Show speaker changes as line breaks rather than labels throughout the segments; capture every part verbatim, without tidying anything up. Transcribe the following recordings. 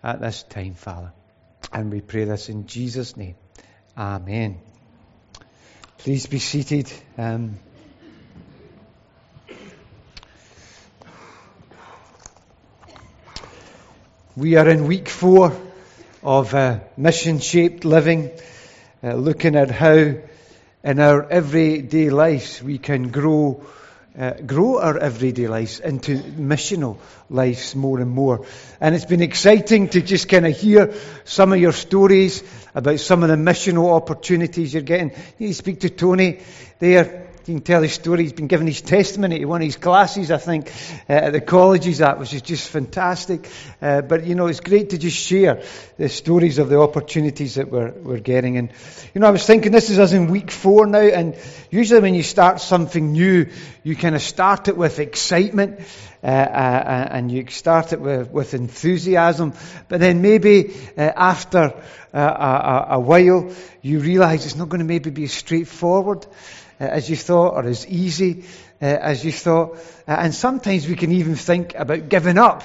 at this time, Father. And we pray this in Jesus' name. Amen. Please be seated. Um, we are in week four of uh, mission-shaped living, uh, looking at how in our everyday lives we can grow uh, grow our everyday lives into missional lives more and more. And it's been exciting to just kind of hear some of your stories about some of the missional opportunities you're getting. You speak to Tony there. You can tell his story. He's been giving his testimony to one of his classes, I think, uh, at the colleges, that which is just fantastic. Uh, but, you know, it's great to just share the stories of the opportunities that we're, we're getting. And, you know, I was thinking this is us in week four now, and usually when you start something new, you kind of start it with excitement, uh, uh, and you start it with, with enthusiasm. But then maybe uh, after uh, a, a while, you realize it's not going to maybe be as straightforward Uh, as you thought, or as easy uh, as you thought. Uh, and sometimes we can even think about giving up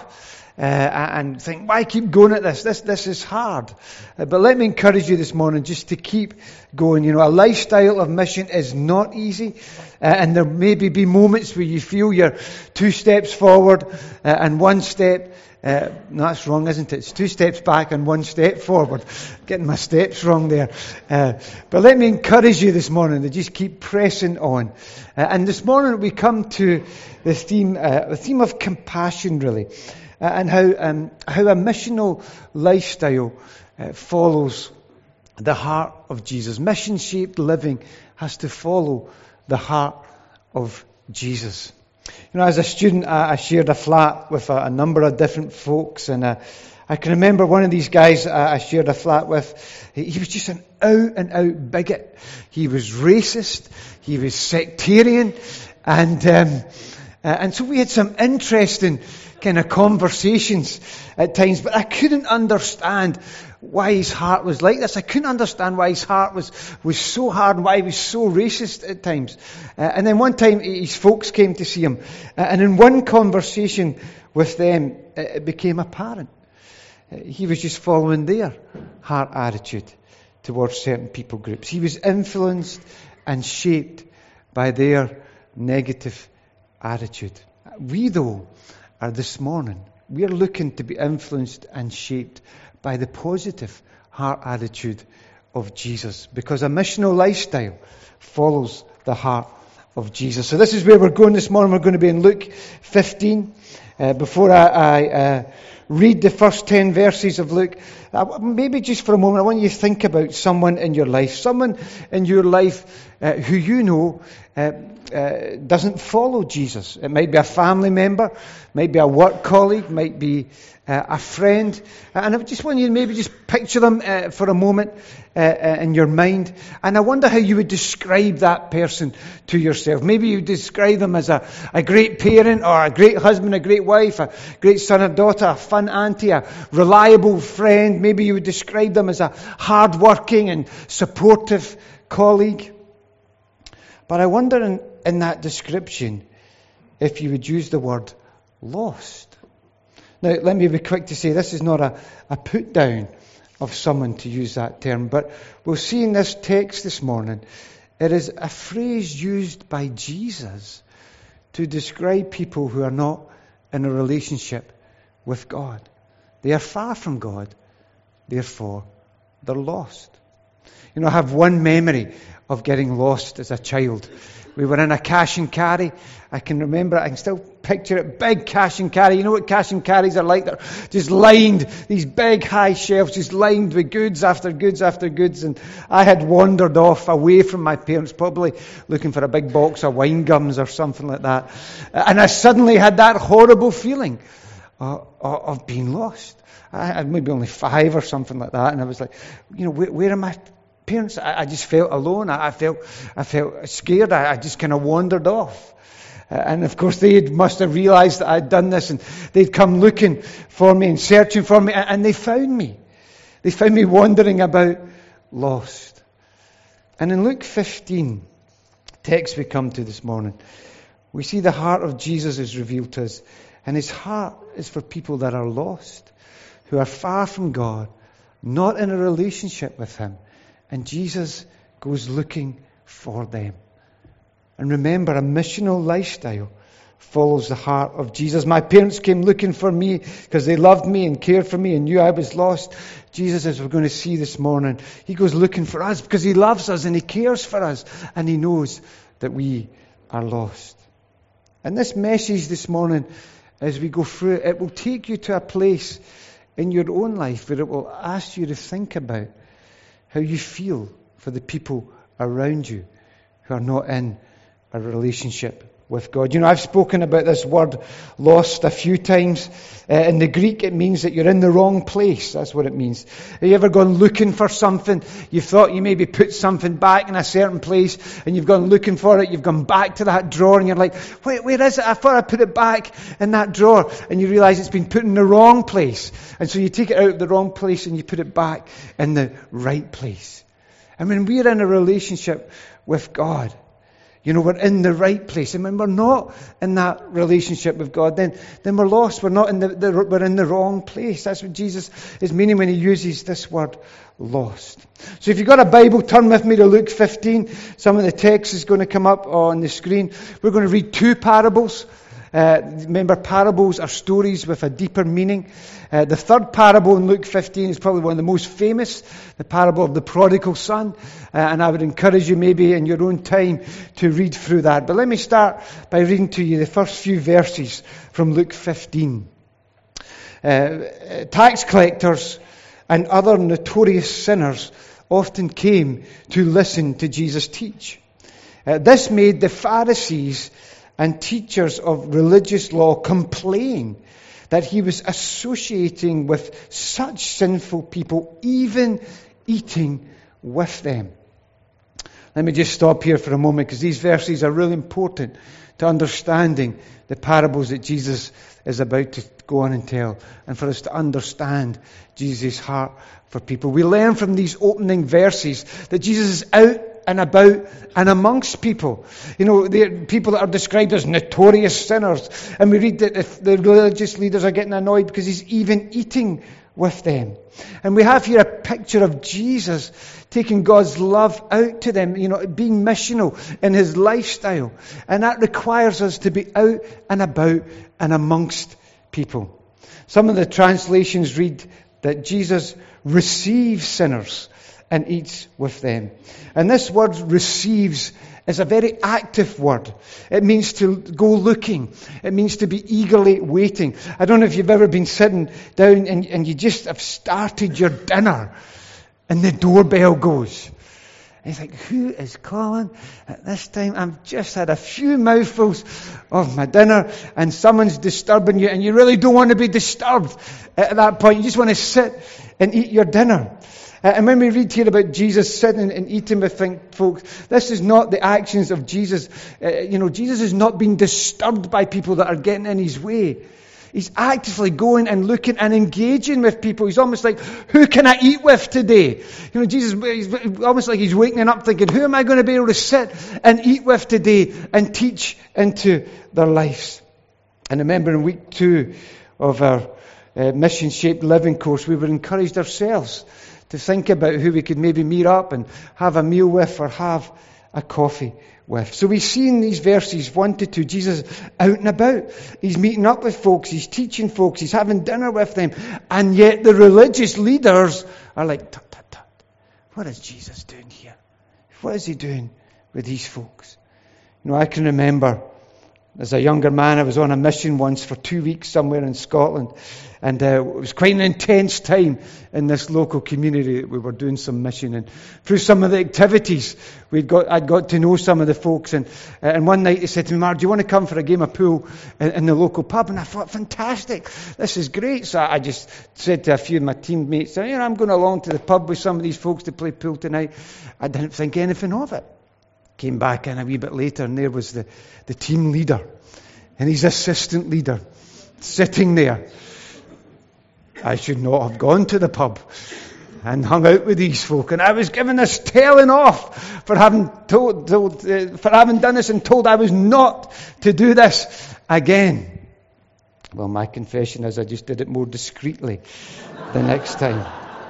uh, and think, why keep going at this? This this is hard. Uh, but let me encourage you this morning just to keep going. You know, a lifestyle of mission is not easy. Uh, and there maybe be moments where you feel you're two steps forward uh, and one step Uh, no, that's wrong, isn't it? It's two steps back and one step forward. Getting my steps wrong there. Uh, but let me encourage you this morning to just keep pressing on. Uh, and this morning we come to the theme, uh, the theme of compassion, really, uh, and how um, how a missional lifestyle uh, follows the heart of Jesus. Mission-shaped living has to follow the heart of Jesus. You know, as a student, I, I shared a flat with a, a number of different folks, and uh, I can remember one of these guys I, I shared a flat with. He, he was just an out-and-out bigot. He was racist. He was sectarian, and um, uh, and so we had some interesting kind of conversations at times. But I couldn't understand why his heart was like this. I couldn't understand why his heart was, was so hard and why he was so racist at times. Uh, and then one time his folks came to see him. Uh, and in one conversation with them, uh, it became apparent. Uh, he was just following their heart attitude towards certain people groups. He was influenced and shaped by their negative attitude. We, though, are this morning, we are looking to be influenced and shaped by the positive heart attitude of Jesus, because a missional lifestyle follows the heart of Jesus. So this is where we're going this morning. We're going to be in Luke fifteen. Uh, before I, I uh, read the first ten verses of Luke, uh, maybe just for a moment, I want you to think about someone in your life, someone in your life uh, who you know uh, uh, doesn't follow Jesus. It might be a family member, might be a work colleague, might be uh, a friend. And I just want you to maybe just picture them uh, for a moment uh, uh, in your mind. And I wonder how you would describe that person to yourself. Maybe you describe them as a, a great parent, or a great husband, a great wife, a great son or daughter, a fun auntie, a reliable friend. Maybe you would describe them as a hard-working and supportive colleague. But I wonder in, in that description if you would use the word lost. Now, let me be quick to say this is not a, a put down of someone to use that term, but we'll see in this text this morning, it is a phrase used by Jesus to describe people who are not in a relationship with God. They are far from God, therefore they're lost. You know, I have one memory of getting lost as a child. We were in a cash and carry. I can remember it. I can still picture it. Big cash and carry. You know what cash and carries are like? They're just lined, these big high shelves, just lined with goods after goods after goods. And I had wandered off away from my parents, probably looking for a big box of wine gums or something like that. And I suddenly had that horrible feeling of, of being lost. I had maybe only five or something like that. And I was like, you know, where, where am I? Parents, I, I just felt alone. I, I felt, I felt scared. I, I just kind of wandered off. Uh, and of course, they must have realised that I'd done this, and they'd come looking for me and searching for me, and, and they found me. They found me wandering about, lost. And in Luke fifteen, text we come to this morning, we see the heart of Jesus is revealed to us, and his heart is for people that are lost, who are far from God, not in a relationship with Him. And Jesus goes looking for them. And remember, a missional lifestyle follows the heart of Jesus. My parents came looking for me because they loved me and cared for me and knew I was lost. Jesus, as we're going to see this morning, He goes looking for us because He loves us and He cares for us and He knows that we are lost. And this message this morning, as we go through it, it will take you to a place in your own life where it will ask you to think about how you feel for the people around you who are not in a relationship with God. You know, I've spoken about this word lost a few times. Uh, in the Greek, it means that you're in the wrong place. That's what it means. Have you ever gone looking for something? You thought you maybe put something back in a certain place and you've gone looking for it. You've gone back to that drawer and you're like, wait, where is it? I thought I put it back in that drawer. And you realize it's been put in the wrong place. And so you take it out of the wrong place and you put it back in the right place. And when we're in a relationship with God, you know, we're in the right place. And when we're not in that relationship with God, then, then we're lost. We're not in the, the, we're in the wrong place. That's what Jesus is meaning when He uses this word, lost. So if you've got a Bible, turn with me to Luke fifteen. Some of the text is going to come up on the screen. We're going to read two parables. Uh, remember, parables are stories with a deeper meaning. Uh, the third parable in Luke fifteen is probably one of the most famous, the parable of the prodigal son. Uh, and I would encourage you maybe in your own time to read through that. But let me start by reading to you the first few verses from Luke fifteen. Uh, tax collectors and other notorious sinners often came to listen to Jesus teach. Uh, this made the Pharisees and teachers of religious law complain that He was associating with such sinful people, even eating with them. Let me just stop here for a moment, because these verses are really important to understanding the parables that Jesus is about to go on and tell, and for us to understand Jesus' heart for people. We learn from these opening verses that Jesus is out and about and amongst people. You know, the people that are described as notorious sinners. And we read that if the religious leaders are getting annoyed because He's even eating with them. And we have here a picture of Jesus taking God's love out to them, you know, being missional in His lifestyle. And that requires us to be out and about and amongst people. Some of the translations read that Jesus receives sinners and eats with them. And this word receives is a very active word. It means to go looking. It means to be eagerly waiting. I don't know if you've ever been sitting down and, and you just have started your dinner and the doorbell goes. And you think, who is calling at this time? I've just had a few mouthfuls of my dinner and someone's disturbing you, and you really don't want to be disturbed at that point. You just want to sit and eat your dinner. Uh, and when we read here about Jesus sitting and eating with folks, this is not the actions of Jesus. Uh, you know, Jesus is not being disturbed by people that are getting in His way. He's actively going and looking and engaging with people. He's almost like, who can I eat with today? You know, Jesus, he's almost like He's waking up thinking, who am I going to be able to sit and eat with today and teach into their lives? And remember, in week two of our uh, mission-shaped living course, we were encouraged ourselves to think about who we could maybe meet up and have a meal with or have a coffee with. So we see in these verses one to two, Jesus out and about. He's meeting up with folks, He's teaching folks, He's having dinner with them. And yet the religious leaders are like, tut, tut, tut. What is Jesus doing here? What is He doing with these folks? You know, I can remember as a younger man, I was on a mission once for two weeks somewhere in Scotland. And uh, it was quite an intense time in this local community that we were doing some mission. And through some of the activities, we'd got, I'd got to know some of the folks. And, uh, and one night they said to me, Mark, do you want to come for a game of pool in, in the local pub? And I thought, fantastic, this is great. So I just said to a few of my teammates, you know, I'm going along to the pub with some of these folks to play pool tonight. I didn't think anything of it. Came back in a wee bit later, and there was the, the team leader and his assistant leader sitting there. I should not have gone to the pub and hung out with these folk. And I was given this telling off for having told, told uh, for having done this and told I was not to do this again. Well, my confession is I just did it more discreetly the next time.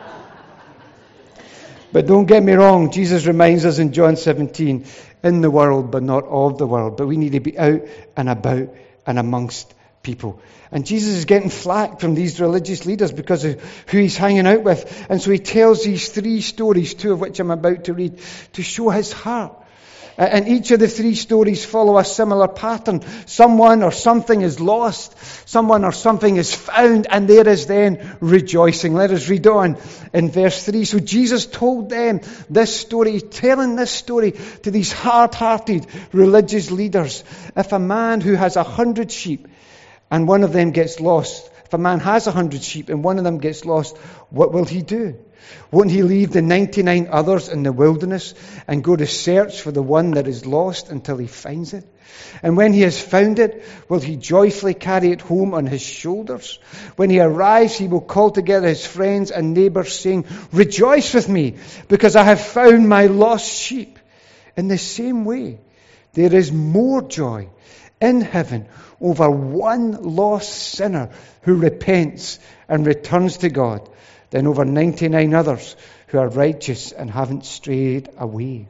But don't get me wrong, Jesus reminds us in John seventeen, in the world but not of the world. But we need to be out and about and amongst people. And Jesus is getting flack from these religious leaders because of who he's hanging out with. And so he tells these three stories, two of which I'm about to read, to show his heart. And each of the three stories follow a similar pattern. Someone or something is lost. Someone or something is found. And there is then rejoicing. Let us read on in verse three. So Jesus told them this story, telling this story to these hard-hearted religious leaders. If a man who has a hundred sheep and one of them gets lost, if a man has a hundred sheep and one of them gets lost, what will he do? Won't he leave the ninety-nine others in the wilderness and go to search for the one that is lost until he finds it? And when he has found it, will he joyfully carry it home on his shoulders? When he arrives, he will call together his friends and neighbors, saying, "Rejoice with me, because I have found my lost sheep." In the same way, there is more joy in heaven over one lost sinner who repents and returns to God than over ninety-nine others who are righteous and haven't strayed away.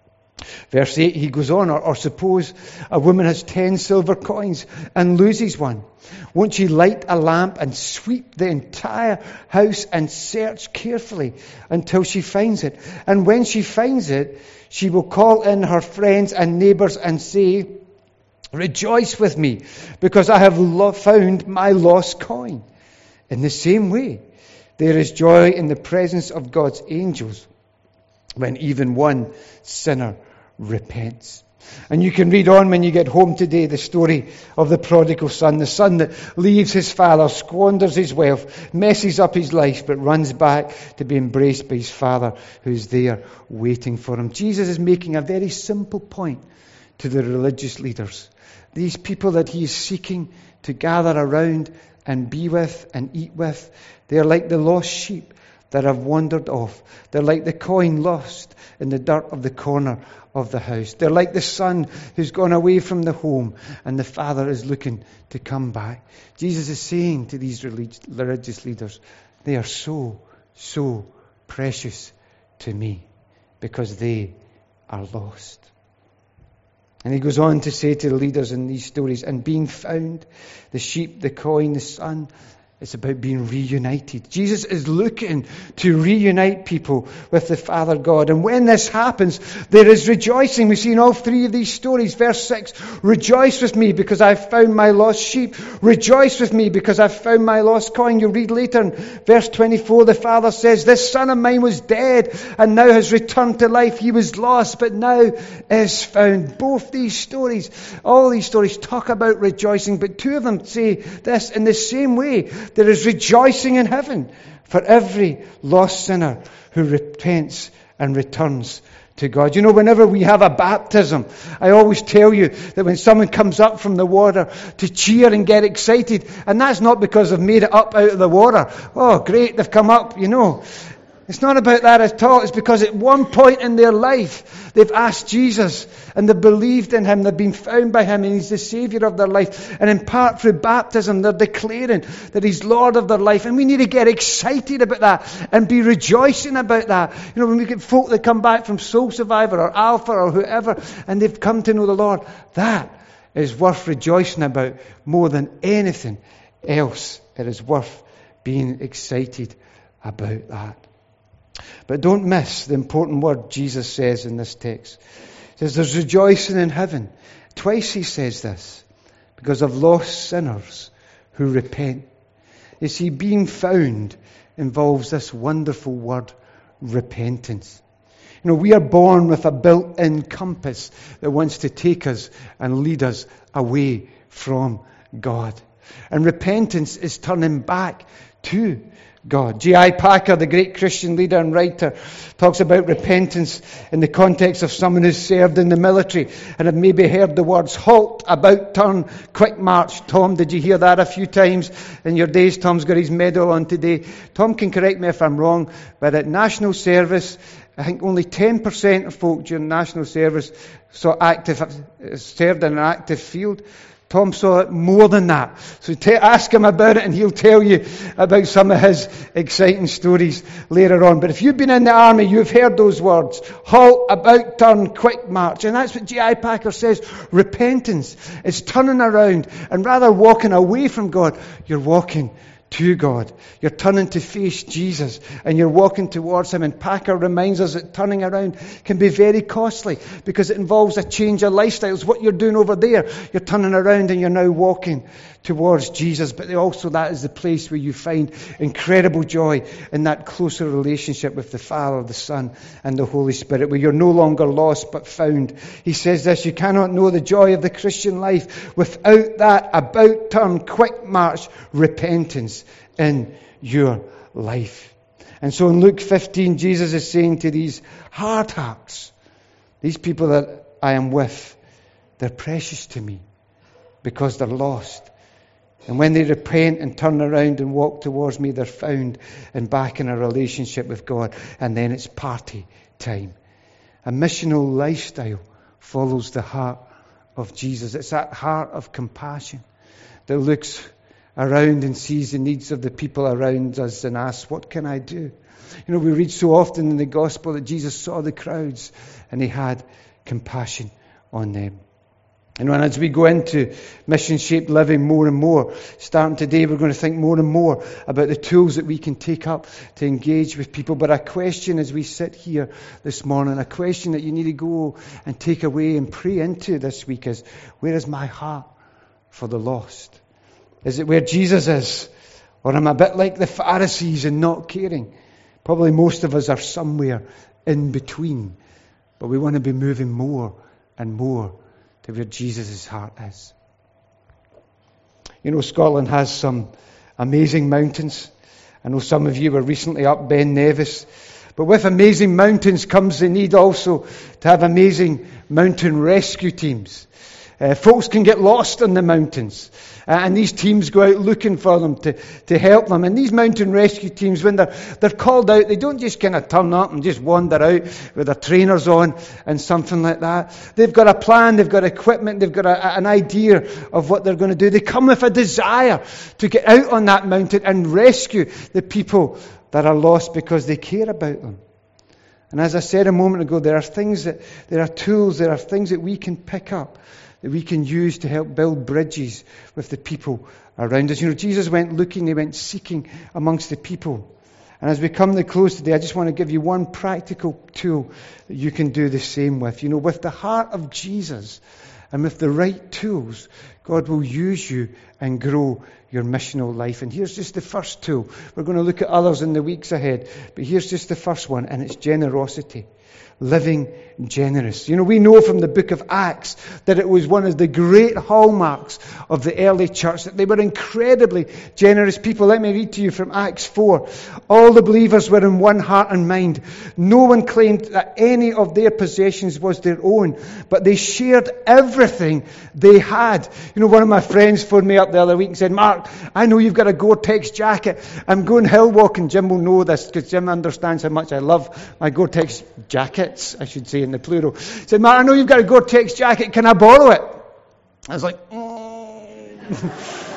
Verse eight, he goes on, or, or suppose a woman has ten silver coins and loses one. Won't she light a lamp and sweep the entire house and search carefully until she finds it? And when she finds it, she will call in her friends and neighbors and say, "Rejoice with me, because I have lo- found my lost coin." In the same way, there is joy in the presence of God's angels when even one sinner repents. And you can read on when you get home today the story of the prodigal son, the son that leaves his father, squanders his wealth, messes up his life, but runs back to be embraced by his father who's there waiting for him. Jesus is making a very simple point to the religious leaders. These people that he is seeking to gather around and be with and eat with, they're like the lost sheep that have wandered off. They're like the coin lost in the dirt of the corner of the house. They're like the son who's gone away from the home and the father is looking to come back. Jesus is saying to these religious leaders, they are so, so precious to me because they are lost. And he goes on to say to the leaders in these stories, and being found, the sheep, the coin, the son, it's about being reunited. Jesus is looking to reunite people with the Father God. And when this happens, there is rejoicing. We see in all three of these stories. Verse six, rejoice with me because I've found my lost sheep. Rejoice with me because I've found my lost coin. You read later in verse twenty-four, the Father says, this son of mine was dead and now has returned to life. He was lost, but now is found. Both these stories, all these stories talk about rejoicing, but two of them say this in the same way. There is rejoicing in heaven for every lost sinner who repents and returns to God. You know, whenever we have a baptism, I always tell you that when someone comes up from the water to cheer and get excited, and that's not because they've made it up out of the water. Oh, great, they've come up, you know. It's not about that at all. It's because at one point in their life, they've asked Jesus and they've believed in him. They've been found by him and he's the Savior of their life. And in part through baptism, they're declaring that he's Lord of their life. And we need to get excited about that and be rejoicing about that. You know, when we get folk that come back from Soul Survivor or Alpha or whoever, and they've come to know the Lord, that is worth rejoicing about more than anything else. It is worth being excited about that. But don't miss the important word Jesus says in this text. He says there's rejoicing in heaven. Twice he says this, because of lost sinners who repent. You see, being found involves this wonderful word, repentance. You know, we are born with a built-in compass that wants to take us and lead us away from God. And repentance is turning back to God. J I Packer, the great Christian leader and writer, talks about repentance in the context of someone who's served in the military and have maybe heard the words halt, about, turn, quick march. Tom, did you hear that a few times in your days? Tom's got his medal on today. Tom can correct me if I'm wrong, but at national service, I think only ten percent of folk during national service saw active, served in an active field. Tom saw it more than that. So t- ask him about it and he'll tell you about some of his exciting stories later on. But if you've been in the army, you've heard those words. Halt, about turn, quick march. And that's what J I Packer says. Repentance is turning around and rather walking away from God, you're walking to God. You're turning to face Jesus and you're walking towards Him. And Packer reminds us that turning around can be very costly because it involves a change of lifestyles. What you're doing over there, you're turning around and you're now walking towards Jesus. But also that is the place where you find incredible joy in that closer relationship with the Father, the Son and the Holy Spirit, where you're no longer lost but found. He says this, you cannot know the joy of the Christian life without that about turn, quick march, repentance in your life. And so in Luke fifteen, Jesus is saying to these hard hearts, these people that I am with, they're precious to me because they're lost. And when they repent and turn around and walk towards me, they're found and back in a relationship with God. And then it's party time. A missional lifestyle follows the heart of Jesus. It's that heart of compassion that looks around and sees the needs of the people around us and asks, what can I do? You know, we read so often in the gospel that Jesus saw the crowds and He had compassion on them. And when as we go into mission-shaped living more and more, starting today, we're going to think more and more about the tools that we can take up to engage with people. But a question as we sit here this morning, a question that you need to go and take away and pray into this week is, where is my heart for the lost? Is it where Jesus is? Or am I a bit like the Pharisees and not caring? Probably most of us are somewhere in between. But we want to be moving more and more to where Jesus' heart is. You know, Scotland has some amazing mountains. I know some of you were recently up Ben Nevis. But with amazing mountains comes the need also to have amazing mountain rescue teams. Uh, folks can get lost in the mountains. Uh, and these teams go out looking for them to, to help them. And these mountain rescue teams, when they're, they're called out, they don't just kind of turn up and just wander out with their trainers on and something like that. They've got a plan, they've got equipment, they've got a, an idea of what they're going to do. They come with a desire to get out on that mountain and rescue the people that are lost because they care about them. And as I said a moment ago, there are things that, there are tools, there are things that we can pick up, that we can use to help build bridges with the people around us. You know, Jesus went looking, He went seeking amongst the people. And as we come to close today, I just want to give you one practical tool that you can do the same with. You know, with the heart of Jesus and with the right tools, God will use you and grow your missional life. And here's just the first tool. We're going to look at others in the weeks ahead, but here's just the first one, and it's generosity. Living generous. You know, we know from the book of Acts that it was one of the great hallmarks of the early church, that they were incredibly generous people. Let me read to you from Acts four. All the believers were in one heart and mind. No one claimed that any of their possessions was their own, but they shared everything they had. You know, one of my friends phoned me up the other week and said, Mark, I know you've got a Gore-Tex jacket. I'm going hill walking. Jim will know this because Jim understands how much I love my Gore-Tex jacket. I should say in the plural. He said, Mark, I know you've got a Gore-Tex jacket. Can I borrow it? I was like, oh,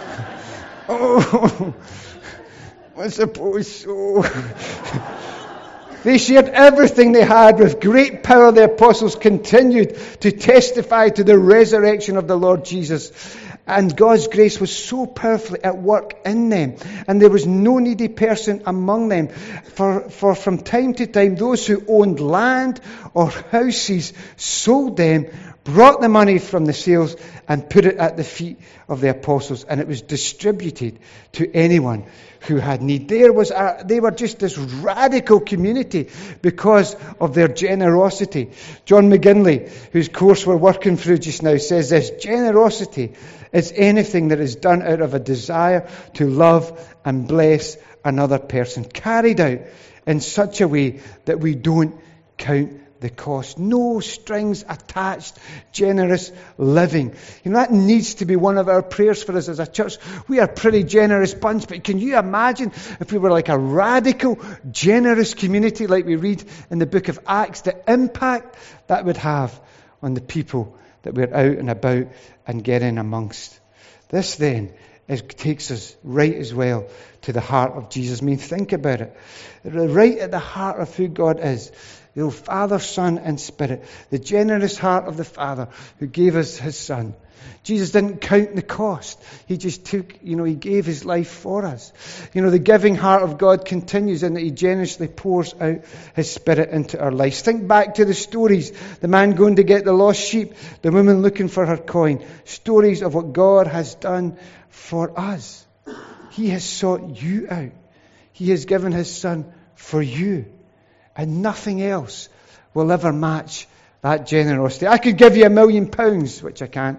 oh, I suppose so. They shared everything they had. With great power, the apostles continued to testify to the resurrection of the Lord Jesus. And God's grace was so powerfully at work in them. And there was no needy person among them. For, for from time to time, those who owned land or houses sold them, brought the money from the sales and put it at the feet of the apostles. And it was distributed to anyone who had need. There was a, they were just this radical community because of their generosity. John McGinley, whose course we're working through just now, says this: generosity is anything that is done out of a desire to love and bless another person, carried out in such a way that we don't count the cost. No strings attached, generous living. You know, that needs to be one of our prayers for us as a church. We are a pretty generous bunch, but can you imagine if we were like a radical, generous community like we read in the book of Acts, the impact that would have on the people that we're out and about and getting amongst. This then is, takes us right as well to the heart of Jesus. I mean, think about it. Right at the heart of who God is. The Father, Son, and Spirit. The generous heart of the Father who gave us His Son. Jesus didn't count the cost. He just took, you know, He gave His life for us. You know, the giving heart of God continues in that He generously pours out His Spirit into our lives. Think back to the stories. The man going to get the lost sheep. The woman looking for her coin. Stories of what God has done for us. He has sought you out. He has given His Son for you. And nothing else will ever match that generosity. I could give you a million pounds, which I can't.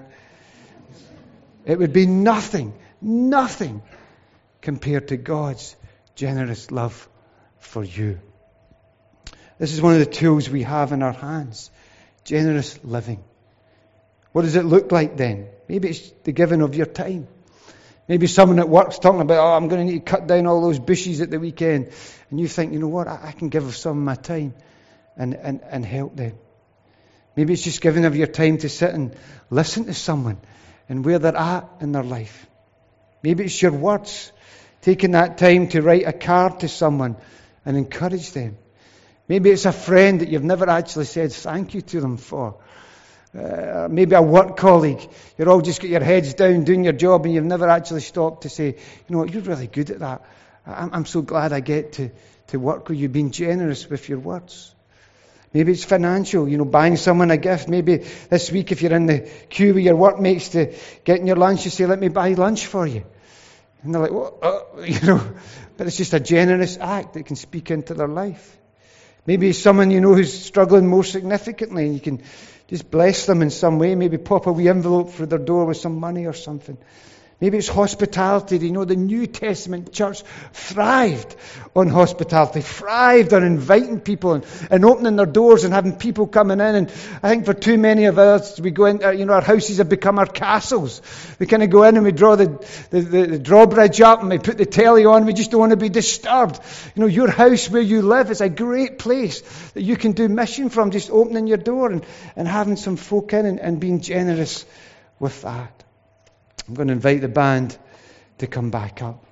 It would be nothing, nothing compared to God's generous love for you. This is one of the tools we have in our hands. Generous living. What does it look like then? Maybe it's the giving of your time. Maybe someone at work's talking about, oh, I'm going to need to cut down all those bushes at the weekend. And you think, you know what, I, I can give some of my time and, and, and help them. Maybe it's just giving of your time to sit and listen to someone and where they're at in their life. Maybe it's your words. Taking that time to write a card to someone and encourage them. Maybe it's a friend that you've never actually said thank you to them for. Uh, maybe a work colleague. You're all just got your heads down doing your job and you've never actually stopped to say, you know what, you're really good at that. I'm, I'm so glad I get to, to work with you, being generous with your words. Maybe it's financial, you know, buying someone a gift. Maybe this week if you're in the queue with your workmates to getting your lunch, you say, let me buy lunch for you. And they're like, well, uh, you know, but it's just a generous act that can speak into their life. Maybe it's someone you know who's struggling more significantly and you can just bless them in some way. Maybe pop a wee envelope through their door with some money or something. Maybe it's hospitality. You know, the New Testament church thrived on hospitality, thrived on inviting people and, and opening their doors and having people coming in. And I think for too many of us, we go in, you know, our houses have become our castles. We kind of go in and we draw the, the, the, the drawbridge up and we put the telly on. We just don't want to be disturbed. You know, your house where you live is a great place that you can do mission from, just opening your door and, and having some folk in and, and being generous with that. I'm going to invite the band to come back up.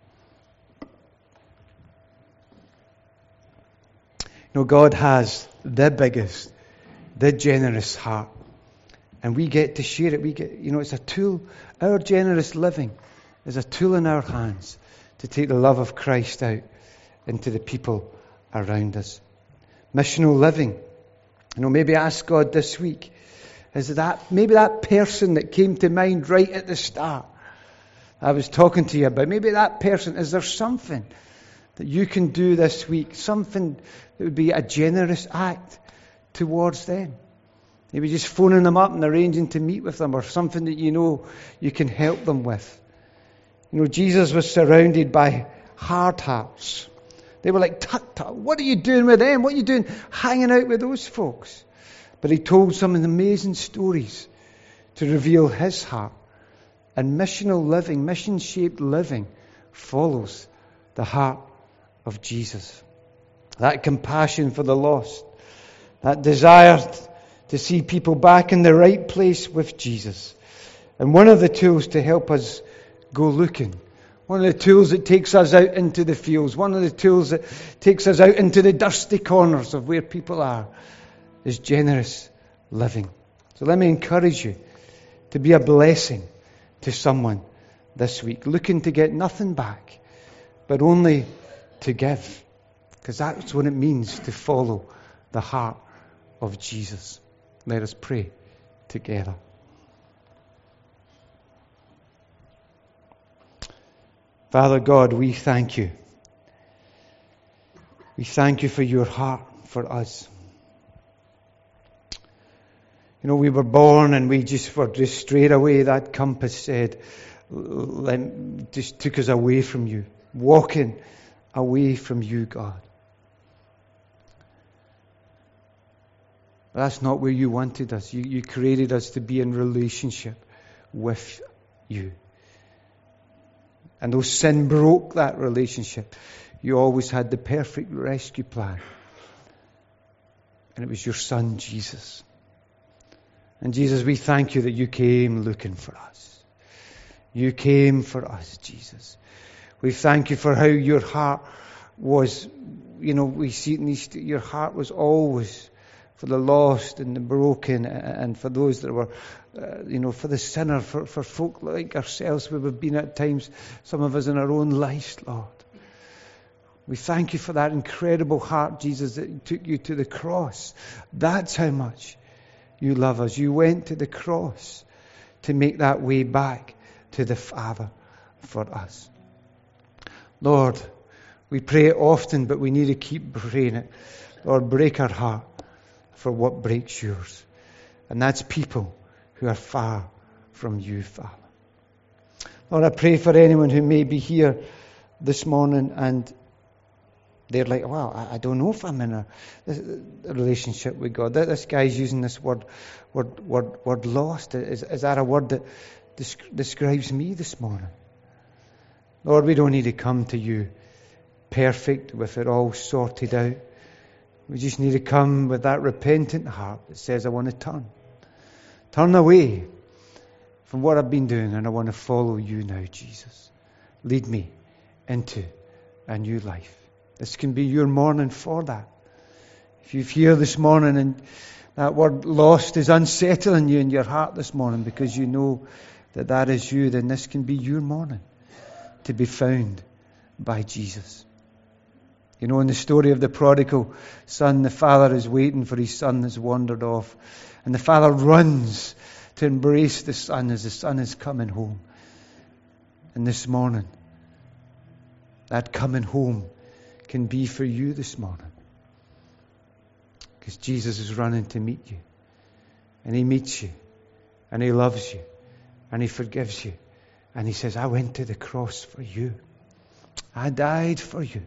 You know, God has the biggest, the generous heart. And we get to share it. We get, you know, it's a tool. Our generous living is a tool in our hands to take the love of Christ out into the people around us. Missional living. You know, maybe ask God this week, is that maybe that person that came to mind right at the start I was talking to you about, maybe that person, is there something that you can do this week, something that would be a generous act towards them? Maybe just phoning them up and arranging to meet with them, or something that you know you can help them with. You know, Jesus was surrounded by hard hearts. They were like, tut, tut, what are you doing with them? What are you doing hanging out with those folks? But he told some amazing stories to reveal his heart. And missional living, mission-shaped living follows the heart of Jesus. That compassion for the lost. That desire to see people back in the right place with Jesus. And one of the tools to help us go looking. One of the tools that takes us out into the fields. One of the tools that takes us out into the dusty corners of where people are. Is generous living. So let me encourage you to be a blessing to someone this week, looking to get nothing back, but only to give, because that's what it means to follow the heart of Jesus. Let us pray together. Father God, we thank you. We thank you for your heart for us. You know, we were born and we just were just straight away, that compass said, just took us away from you, walking away from you, God. But that's not where you wanted us. You, you created us to be in relationship with you. And though sin broke that relationship, you always had the perfect rescue plan. And it was your Son, Jesus. And Jesus, we thank you that you came looking for us. You came for us, Jesus. We thank you for how your heart was, you know, we see it in these, your heart was always for the lost and the broken and for those that were, uh, you know, for the sinner, for, for folk like ourselves who have been at times, some of us in our own lives, Lord. We thank you for that incredible heart, Jesus, that took you to the cross. That's how much you love us. You went to the cross to make that way back to the Father for us. Lord, we pray it often, but we need to keep praying it. Lord, break our heart for what breaks yours. And that's people who are far from you, Father. Lord, I pray for anyone who may be here this morning and they're like, well, I, I don't know if I'm in a, a relationship with God. This guy's using this word, word, word, word lost. Is, is that a word that desc- describes me this morning? Lord, we don't need to come to you perfect with it all sorted out. We just need to come with that repentant heart that says, I want to turn. Turn away from what I've been doing and I want to follow you now, Jesus. Lead me into a new life. This can be your morning for that. If you're here this morning and that word lost is unsettling you in your heart this morning because you know that that is you, then this can be your morning to be found by Jesus. You know, in the story of the prodigal son, the father is waiting for his son that's wandered off. And the father runs to embrace the son as the son is coming home. And this morning, that coming home can be for you this morning. Because Jesus is running to meet you. And he meets you. And he loves you. And he forgives you. And he says, I went to the cross for you. I died for you.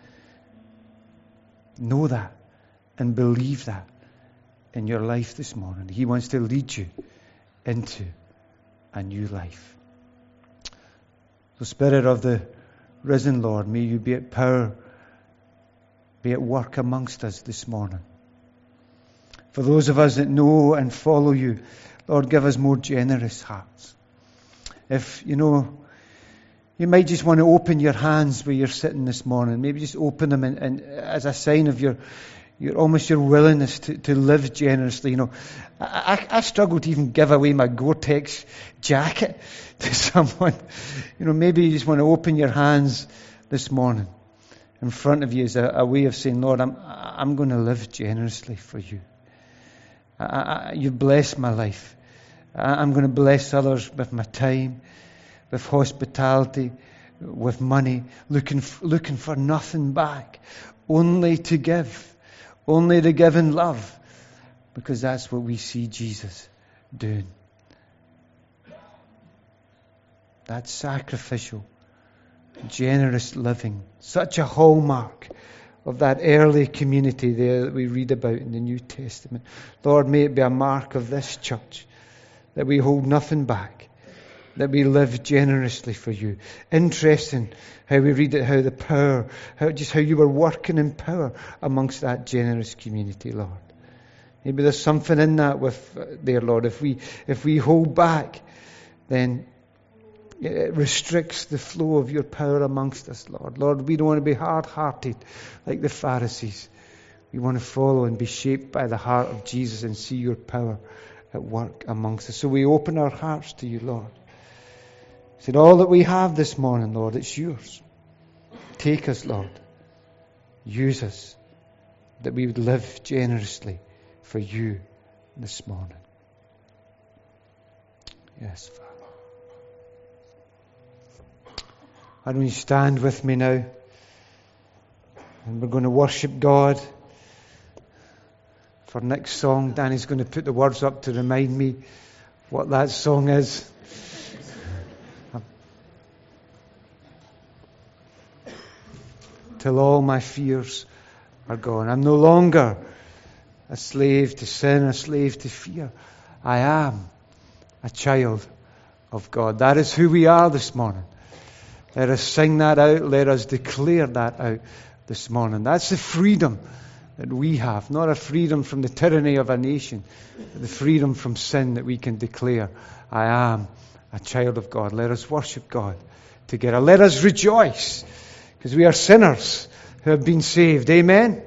Know that and believe that in your life this morning. He wants to lead you into a new life. The Spirit of the risen Lord, may you be at power, be at work amongst us this morning. For those of us that know and follow you, Lord, give us more generous hearts. If, you know, you might just want to open your hands where you're sitting this morning. Maybe just open them and, and as a sign of your, your almost your willingness to, to live generously. You know, I, I, I struggle to even give away my Gore-Tex jacket to someone. You know, maybe you just want to open your hands this morning. In front of you is a, a way of saying, Lord, I'm I'm going to live generously for you. I, I, you've blessed my life. I, I'm going to bless others with my time, with hospitality, with money, looking looking for nothing back, only to give, only to give in love, because that's what we see Jesus doing. That sacrificial, generous living, such a hallmark of that early community there that we read about in the New Testament. Lord, may it be a mark of this church, that we hold nothing back, that we live generously for you. Interesting how we read it, how the power, how just how you were working in power amongst that generous community, Lord. Maybe there's something in that with uh, there, Lord. If we if we hold back, then it restricts the flow of your power amongst us, Lord. Lord, we don't want to be hard-hearted like the Pharisees. We want to follow and be shaped by the heart of Jesus and see your power at work amongst us. So we open our hearts to you, Lord. Said, all that we have this morning, Lord, it's yours. Take us, Lord. Use us, that we would live generously for you this morning. Yes, Father. Why don't you stand with me now? And we're going to worship God. For next song, Danny's going to put the words up to remind me what that song is. Till all my fears are gone. I'm no longer a slave to sin, a slave to fear. I am a child of God. That is who we are this morning. Let us sing that out. Let us declare that out this morning. That's the freedom that we have. Not a freedom from the tyranny of a nation, but the freedom from sin that we can declare, I am a child of God. Let us worship God together. Let us rejoice because we are sinners who have been saved. Amen.